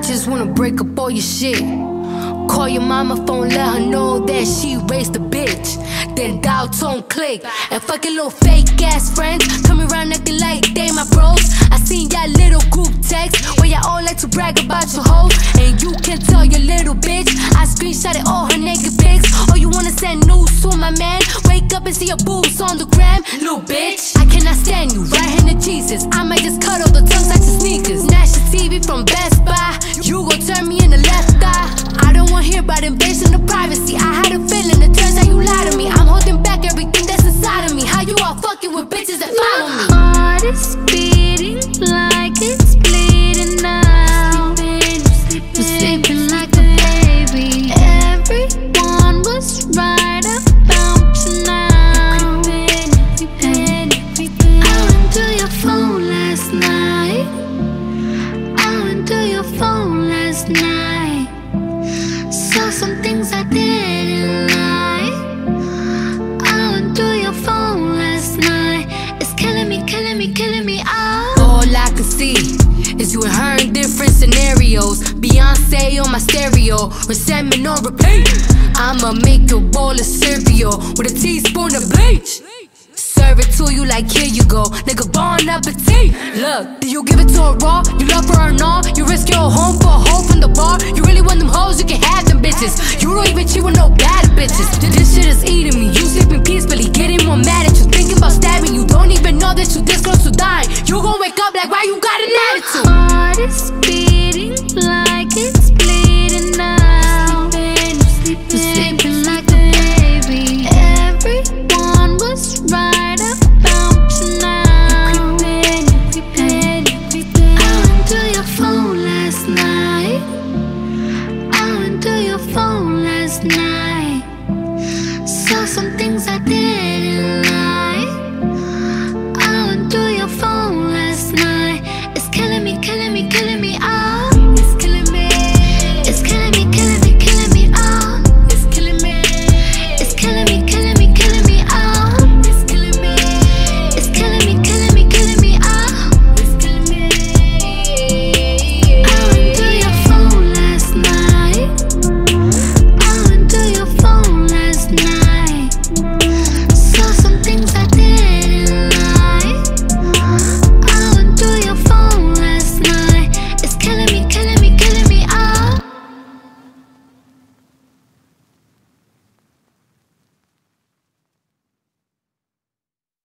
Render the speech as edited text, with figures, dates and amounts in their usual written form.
Bitches wanna break up all your shit. Call your mama phone, let her know that she raised a bitch. Then dial tone click. And fucking little fake ass friends coming around acting like they my bros. I seen y'all little group text where y'all all like to brag about your hoes. And you can tell your little bitch I screenshotted all her naked pics. Or you wanna send news to my man, wake up and see your boobs on the gram. Little bitch, I cannot stand you, right-handed Jesus. I might just cut all the tongues out your sneakers. National TV from Best Buy, you gon' turn me in the left eye. I don't wanna hear about invasion of privacy. I had a feeling, it turns out you lied to me. I'm holding back everything that's inside of me. How you all fucking with bitches that follow me? My heart is beating like it's bleeding now. I'm sleeping like a baby. Everyone was right about you now. I went to your phone last night. I went to your phone last night. Saw some things I didn't like. I went to your phone last night. It's killing me, killing me, killing me. All I can see is you and her in different scenarios. Beyonce on my stereo, resentment on repeat. I'ma make your bowl of cereal with a teaspoon of bleach. Serve it to you like here you go, nigga, bon appetit. Look, do you give it to her raw? You love her or not? You risk your home for a hoe from the bar? You really want them hoes? You can have them bitches. You don't even cheat with no bad bitches. This shit is eating me. You sleeping peacefully, getting more mad at you, thinking about stabbing you. Don't even know that you this close to dying. You gon' wake up like why you got an attitude? My heart is beating like it's bleeding now. I'm sleeping like a baby. Everyone was right about you now. I went to your phone last night. I went to your phone last night. Saw some things I did